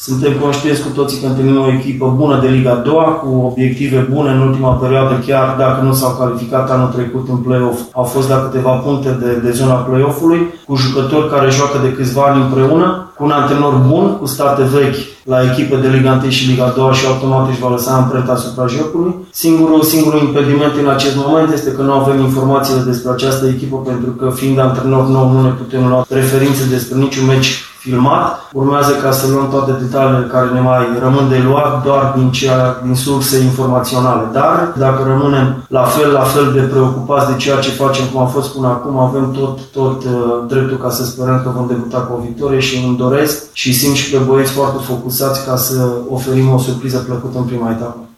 Suntem conștienți cu toții că întâlnim o echipă bună de Liga 2, cu obiective bune în ultima perioadă, chiar dacă nu s-au calificat anul trecut în play-off, au fost la câteva puncte de zona play-off-ului, cu jucători care joacă de câțiva ani împreună, cu un antrenor bun, cu state vechi la echipe de Liga 1 și Liga 2 și automat își va lăsa amprenta asupra jocului. Singurul impediment în acest moment este că nu avem informațiile despre această echipă, pentru că fiind antrenor nou nu ne putem lua referințe despre niciun meci filmat. Urmează ca să luăm toate detaliile care ne mai rămân de luat doar din surse informaționale. Dar dacă rămânem la fel de preocupați de ceea ce facem cum a fost până acum, avem tot dreptul ca să sperăm că vom debuta cu o victorie și îmi doresc și simt și pe băieți foarte focusați ca să oferim o surpriză plăcută în prima etapă.